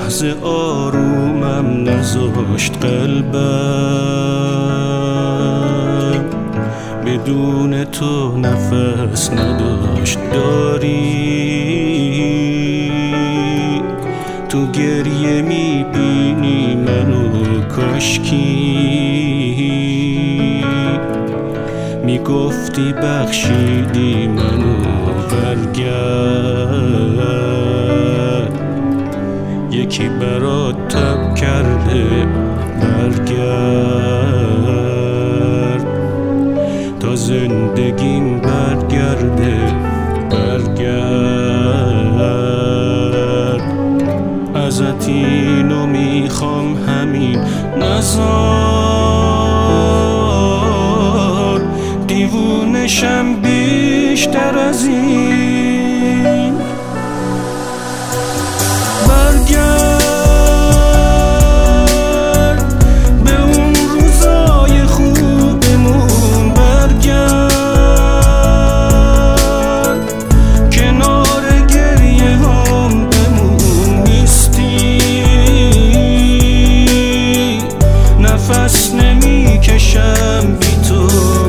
لحظه آرومم نذاشت قلبم، بدون تو نفس نداشت. داری تو گریه میبینی منو، کاشکی میگفتی بخشیدی منو. برگرد یکی برات تب کرده، برگرد تا زندگیم برگرده. برگرد ازت اینو میخوام، همین نزار دیوونشم بیشتر از این. برگرد به اون روزای خوبمون، برگرد کنار گریه هم بمون. نیستی نفس نمیکشم بی تو.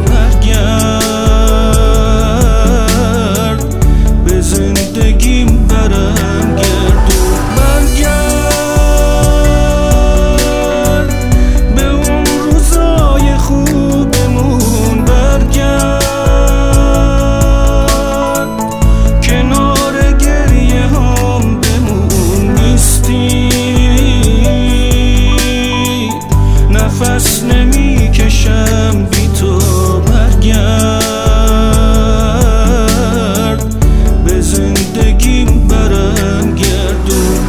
برگرد به زندگیم برم گردون. برگرد به اون روزای خوبمون، برگرد کنار گریه هم بمون. نیستی نفس نمیکشم بی تو. برگرد به زندگیم برم گردون.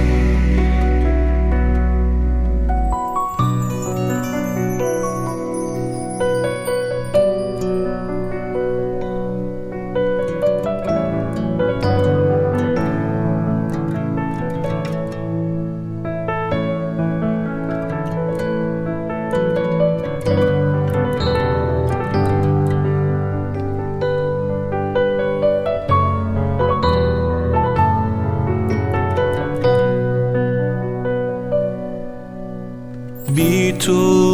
بی تو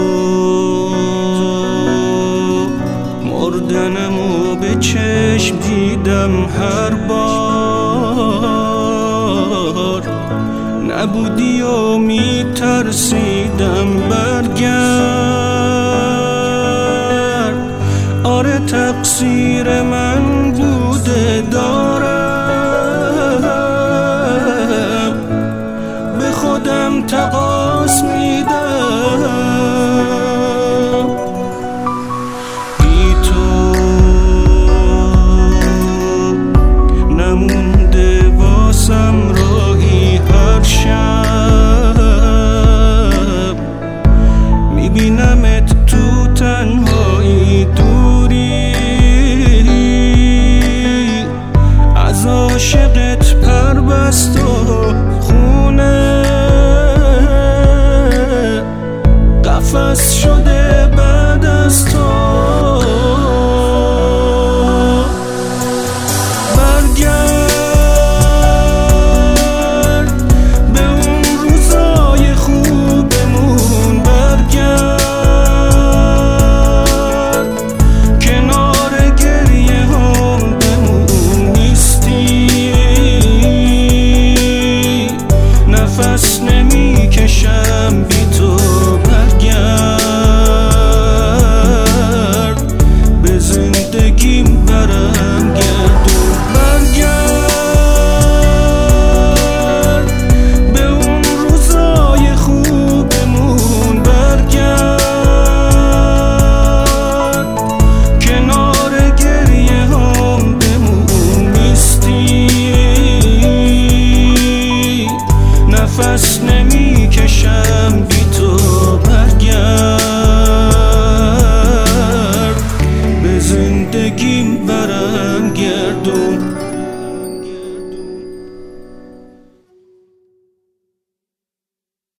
مردنمو به چشم دیدم هر بار، نبودی و میترسیدم. برگرد آره تقصیر من بوده، دارم به خودم تقاص میدم. بی تو نمونده واسم راهی، هر شب میبینمت تو تنهایی. دوری از عاشقت پربست و خونه قفس شده بعد از تو.